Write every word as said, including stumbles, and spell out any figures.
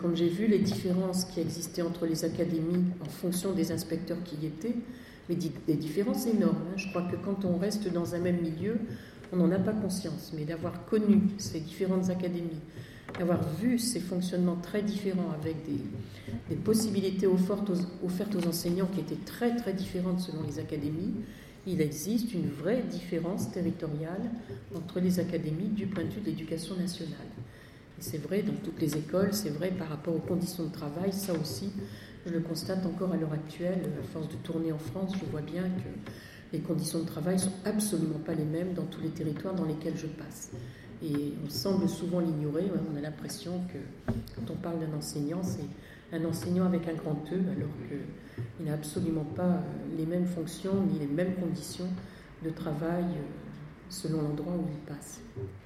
Quand j'ai vu les différences qui existaient entre les académies en fonction des inspecteurs qui y étaient, mais des différences énormes. Hein. Je crois que quand on reste dans un même milieu, on n'en a pas conscience. Mais d'avoir connu ces différentes académies, d'avoir vu ces fonctionnements très différents avec des, des possibilités offertes aux, offertes aux enseignants qui étaient très très différentes selon les académies, il existe une vraie différence territoriale entre les académies du point de vue de l'éducation nationale. Et c'est vrai dans toutes les écoles, c'est vrai par rapport aux conditions de travail, ça aussi, je le constate encore à l'heure actuelle. À force de tourner en France, je vois bien que les conditions de travail ne sont absolument pas les mêmes dans tous les territoires dans lesquels je passe. Et on semble souvent l'ignorer. On a l'impression que quand on parle d'un enseignant, c'est un enseignant avec un grand E, alors qu'il n'a absolument pas les mêmes fonctions ni les mêmes conditions de travail selon l'endroit où il passe.